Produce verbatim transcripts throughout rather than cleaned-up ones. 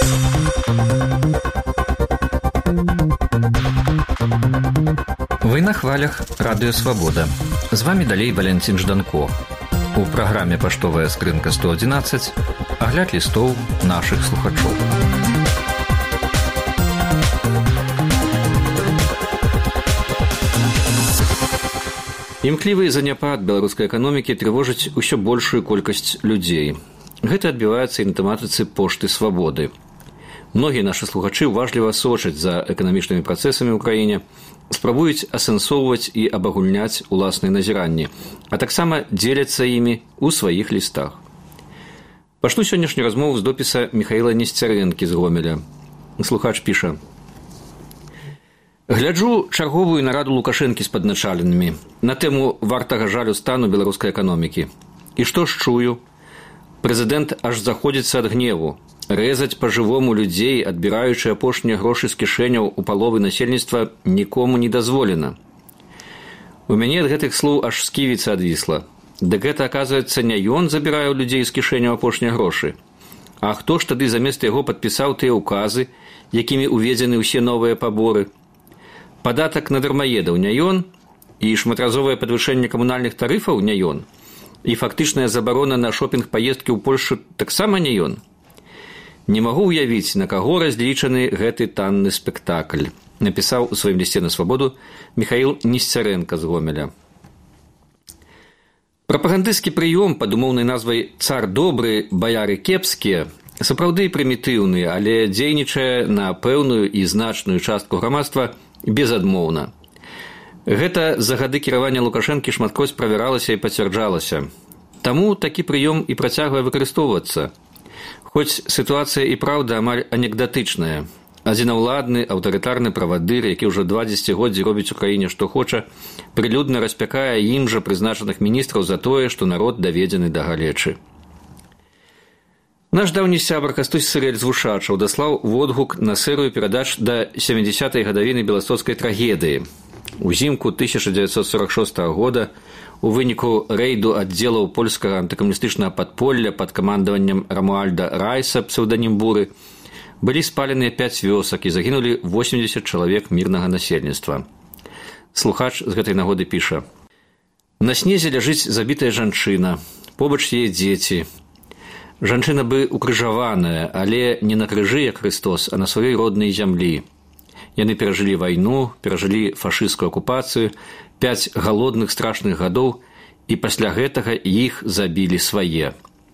Вы на хвалях Радыё Свабода. З вами далей Валянцін Жданко. У праграме «Паштовая скрынка сто адзінаццаць» агляд лістоў нашых слухачоў. Імклівы заняпад беларускай эканомікі трывожыць усё большую колькасць людзей. Гэта адбіваецца і на тэматыцы пошты свабоды. Многія нашы слухачы уважліва сочаць за эканамічнымі працэсамі ў краіне, спрабуюць асэнсоўваць і абагульняць уласныя назіранні, а таксама дзеляцца імі ў сваіх лістах. Пачну сённяшнюю размову з допіса Міхаіла Несцярэнкі з Гомеля. Слухач піша: «Гляджу чарговую нараду Лукашэнкі з падначаленымі на тэму вартага жалю стану беларускай эканомікі. І што ж чую? Прэзідэнт аж заходзіцца ад гневу. Рэзаць па-жывому людзей, адбіраючы апошнія грошы з кішэняў у паловы насельніцтва, нікому не дазволена. У мяне ад гэтых слоў аж сківіца адвісла. Дык гэта, аказваецца, не ён забірае ў людзей з кішэняў апошнія грошы. А хто ж тады замест яго падпісаў тыя ўказы, якімі уведзены ўсе новыя паборы? Падатак на дармаедаў не ён, і шматразовае падвышэнне камунальных тарыфаў не ён, і фактычная забарона на шопінг-паездкі ў Польшчу таксама не ён. Не магу ўявіць, на каго разлічаны гэты танны спектакль», напісаў у сваім лісце на свабоду Міхаіл Несцярэнка з Гомеля. Прапагандысцкі прыём пад умоўнай назвай «Цар добры, баяры кепскія» сапраўды прымітыўны, але дзейнічае на пэўную і значную частку грамадства безадмоўна. Гэта за гады кіравання Лукашэнкі шматкроць правяралася і пацвярджалася. Таму такі прыём і працягвае выкарыстоўвацца. Хоць сітуацыя і праўда амаль анекдатычная. Адзінаўладны, аўтарытарны правадыр, які ўжо два дзесяцігоддзі робіць у краіне што хоча, прылюдна распякае ім жа прызначаных міністраў за тое, што народ даведзены да галечы. Наш даўні сябар Кастусь Сырэль з Вушачаў даслаў водгук на серыю перадач да сямідзясятай гадавіны беластоцкай трагедыі. Узімку тысяча дзевяцьсот сорок шостага года у выніку рэйду аддзелаў польскага антыкамуністычнага падполля пад камандаваннем Рамуальда Райса, псеўданім Буры, былі спаленыя пяць вёсак і загінулі восемьдесят чалавек мірнага насельніцтва. Слухач з гэтай нагоды піша: «На снезе ляжыць забітая жанчына, побач яе дзеці. Жанчына бы укрыжаваная, але не на крыжы, як Христос, а на сваёй роднай зямлі. Яны перажылі вайну, перажылі фашысцкую акупацыю, пяць галодных страшных гадоў, і пасля гэтага іх забілі свае.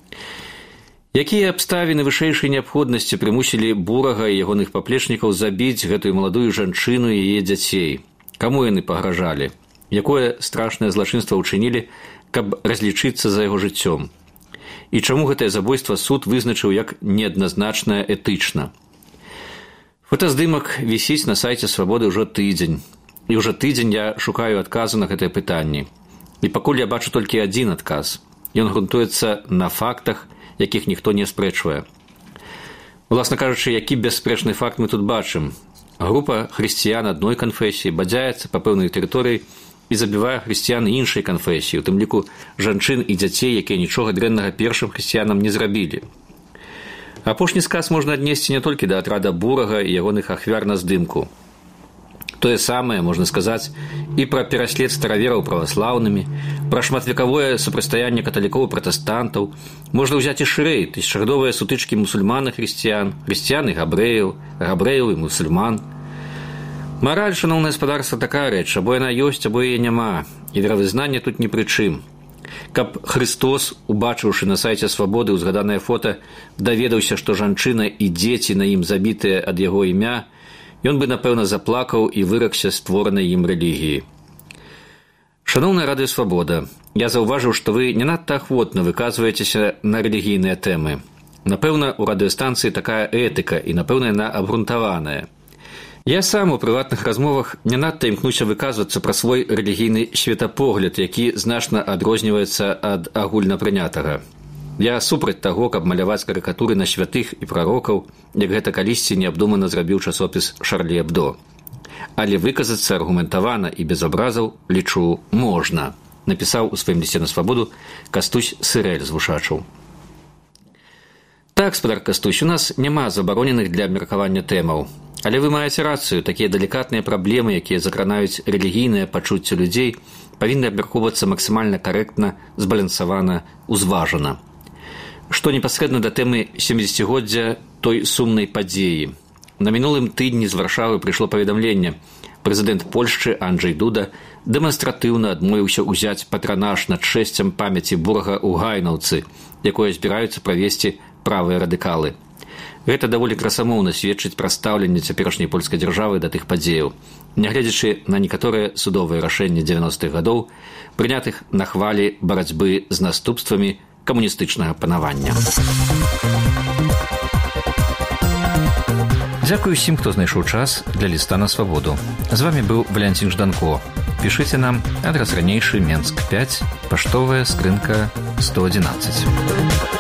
Якія абставіны вышэйшай неабходнасці прымусілі Бурага і ягоных паплечнікаў забіць гэтую маладую жанчыну і яе дзяцей? Каму яны пагражалі? Якое страшнае злачынства ўчынілі, каб разлічыцца за яго жыццём? І чаму гэтае забойства суд вызначыў як неадназначна этычна? Фотаздымак вісіць на сайце Свабоды ўжо тыдзень. І ўжо тыдзень я шукаю адказу на гэтыя пытанні. І пакуль я бачу толькі адзін адказ. Ён грунтуецца на фактах, якіх ніхто не спрэчвае. Уласна кажучы, які бясспрэчны факт мы тут бачым? Група хрысціян адной канфесіі бадзяецца па пэўнай тэрыторыі і забівае хрысціян іншай канфесіі, у тым ліку жанчын і дзяцей, якія нічога дрэннага першым хрысціянам не зрабілі. Апошні сказ можна аднесці не толькі да атрада Бурага і ягоных ахвяр на здымку. Тое самае можна сказаць і пра пераслед старавераў праваслаўнымі, пра шматвекавое супрацьстаянне каталікоў і пратэстантаў. Можна ўзяць і шырэй тысячагадовыя сутычкі мусульман і хрысціян, хрысціян і габрэяў, габрэяў і мусульман. Мараль, шаноўнае гаспадарства, такая рэч, або яна ёсць, або яе няма, і веравызнанне тут ні пры чым. Каб Христос, убачыўшы на сайце Свабоды ўзгаданае фота, даведаўся, што жанчына і дзеці на ім забітыя ад яго імя, ён бы, напэўна, заплакаў і выракся створанай ім рэлігіі. Шаноўная Радыё Свабода, я заўважыў, што вы не надта ахвотна выказваецеся на рэлігійныя тэмы. Напэўна, у радыёстанцыі такая этыка, і, напэўна, яна абгрунтаваная. Я сам у прыватных размовах не надта імкнуся выказвацца пра свой рэлігійны светапогляд, які значна адрозніваецца ад агульнапрынятага. Я супраць таго, каб маляваць карыкатуры на святых і прарокаў, як гэта калісьці неабдумана зрабіў часопіс Шарлі Эбдо. Але выказацца аргументавана і без абразаў, лічу, можна, напісаў у сваім лісце на Свабоду Кастусь Сырэль з Вушачаў. Так, гаспадар Кастусь, у нас няма забароненых для абмеркавання тэмаў. Але вы маеце рацыю, такія далікатныя праблемы, якія закранаюць рэлігійныя пачуцці людзей, павінны абмяркоўвацца максімальна карэктна, збалансавана, узважана. Што непасрэдна да тэмы сямідзесяцігоддзя той сумнай падзеі. На мінулым тыдні з Варшавы прыйшло паведамленне. Прэзідэнт Польшчы Анджэй Дуда дэманстратыўна адмовіўся ўзяць патранаж над чэсцем памяці бурага ў Гайнаўцы, якое збіраюцца правесці правыя радыкалы. Гэта даволі красамоўна сведчыць пра стаўленне цяперашняй польскай дзяржавы да тых падзеяў, нягледзячы на некаторыя судовыя рашэнні дзевяностых гадоў, прынятых на хвалі барацьбы з наступствамі камуністычнага панавання. Дзякую усім, хто знайшоў час для ліста на свабоду. З вамі быў Валянцін Жданко. Пішыце нам адрас ранейшы Менск пяць, паштовая скрынка сто адзінаццаць.